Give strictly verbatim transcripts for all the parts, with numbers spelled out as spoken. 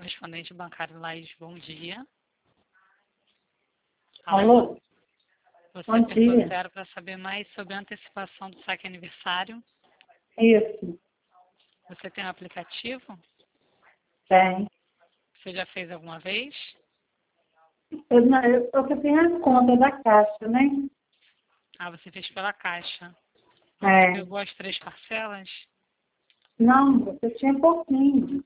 correspondente bancário Laís, bom dia. Alô? Você Bom apertou dia. zero para saber mais sobre a antecipação do saque aniversário. Isso, Você tem um aplicativo? tem. Você já fez alguma vez? Eu, não- eu, eu tenho a conta da Caixa, né? Ah, você fez pela Caixa. Você É. pegou as três parcelas? Não, você tinha pouquinho.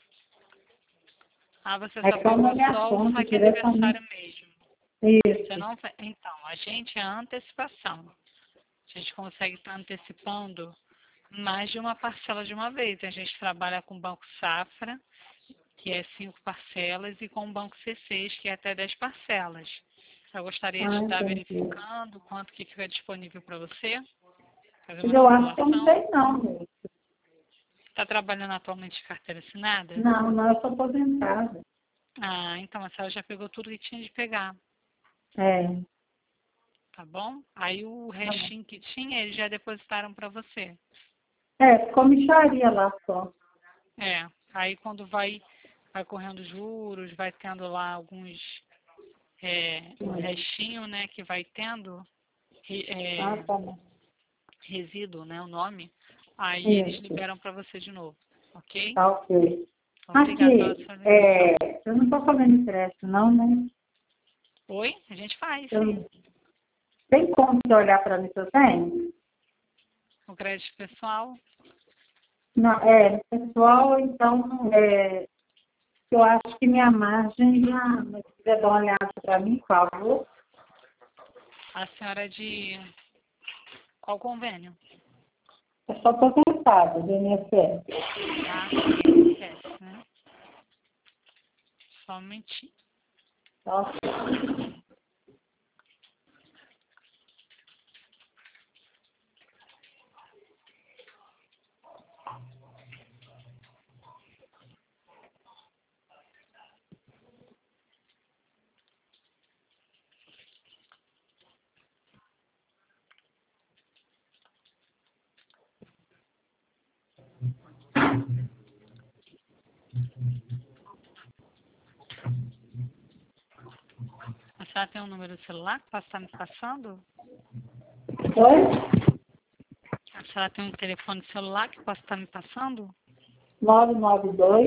Ah, você Aí só como pegou minha só o conta saque diretamente. aniversário mesmo. Você Isso. não... fe- Então, a gente é a antecipação. A gente consegue estar antecipando mais de uma parcela de uma vez. A gente trabalha com o Banco Safra, que é cinco parcelas, e com o Banco C seis, que é até dez parcelas. Eu gostaria de Ah, estar entendi. verificando quanto que fica disponível para você, fazer Mas uma eu acho que eu não simulação. sei não, moço. Está trabalhando atualmente de carteira assinada? Não, não, eu sou aposentada. Ah, então a senhora já pegou tudo que tinha de pegar, É. tá bom? Aí o Tá bom. restinho que tinha, eles já depositaram para você. É, comissaria lá só. É, aí quando vai, vai correndo juros, vai tendo lá alguns, é, o restinho, né, que vai tendo, re- Ah, é, tá bom. resíduo, né, o nome, aí eles Isso. liberam para você de novo, ok? Tá ok. Obrigada pela Aqui, sua atenção. é, eu não estou fazendo empréstimo, não, né? Oi? A gente faz, sim. Eu, tem como você olhar para mim se eu tenho? O crédito pessoal, Não, é, pessoal, então, é, eu acho que minha margem já, mas se quiser dar uma olhada para mim, por favor. a senhora é de qual convênio? Eu sou aposentada do I N S S. Ah, I N S S, né? Só um momentinho. Nossa, A senhora tem um número de celular que possa estar me passando? oi? A senhora tem um telefone celular que possa estar me passando? nove nove dois,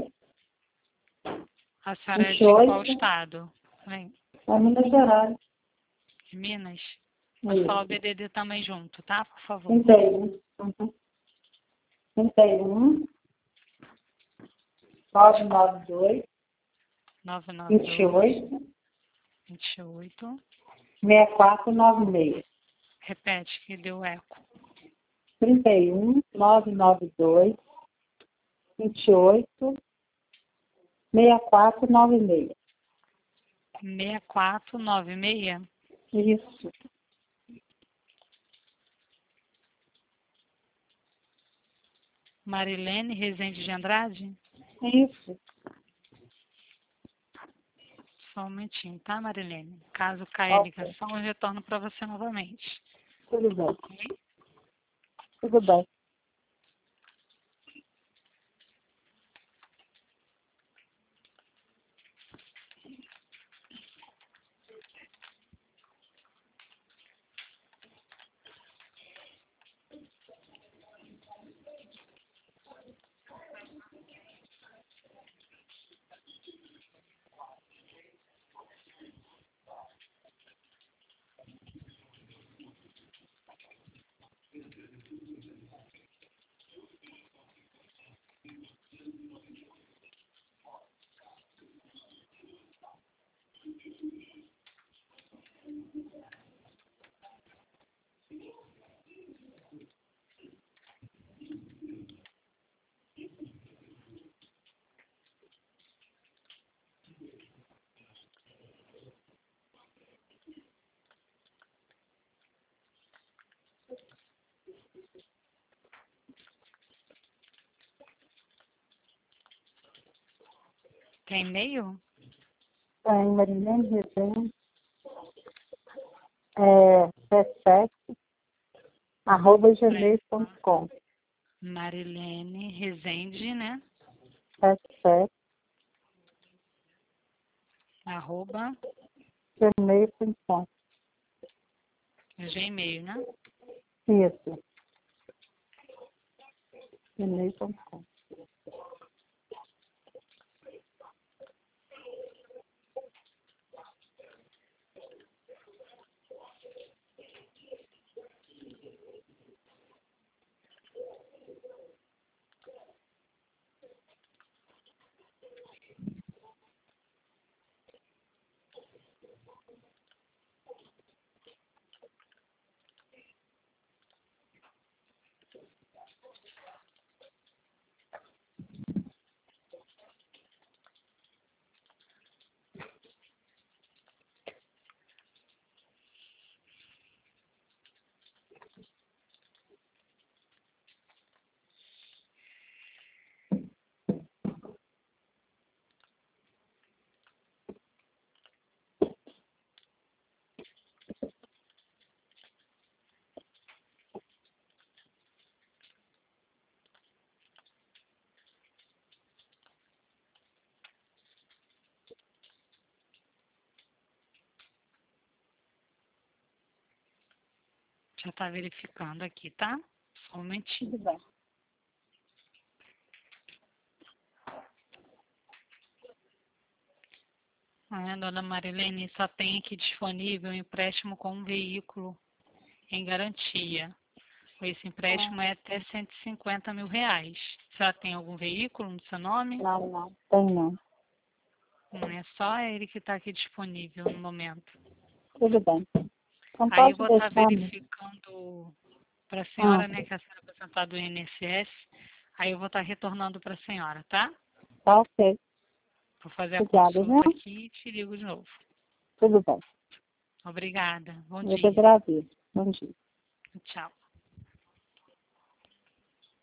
A senhora é vinte e de qual oito, estado? Vem, é Minas Gerais. de Minas? Pode falar o Isso. B D D também junto, tá? Por favor. trinta e um. Uhum. trinta e um, nove nove dois, nove nove vinte e dois, oito, vinte e oito. seis quatro nove seis. Repete que deu eco. trinta e um, nove nove dois, vinte e oito, seis quatro nove seis. seis quatro nove seis. Isso. Marilene Rezende de Andrade? Isso. Só um momentinho, tá, Marilene? Caso caia a Ok. ligação, eu retorno para você novamente. Tudo bem. Ok? Tudo bem. Tem e-mail? Tem Marilene Rezende, é, setenta e sete, arroba gmail ponto com. Marilene Rezende, né? setenta e sete, arroba, gmail ponto com. Gmail, né? Isso. gmail ponto com. Já tá verificando aqui, tá? Só um momentinho. Tudo bem. A dona Marilene só tem aqui disponível um empréstimo com um veículo em garantia. Esse empréstimo é até cento e cinquenta mil reais. Já tem algum veículo no seu nome? Não, não. Tem não. Não é só ele que está aqui disponível no momento. Tudo bem. Então Aí eu pode vou estar deixar. verificando para a Ah, senhora, né, que a senhora é aposentada do I N S S. Aí eu vou estar retornando para a senhora, tá? tá ok. Vou fazer a Obrigada, viu? consulta aqui e te ligo de novo. Tudo bem. Obrigada. Bom Eu que dia. agradeço. Bom dia. Tchau.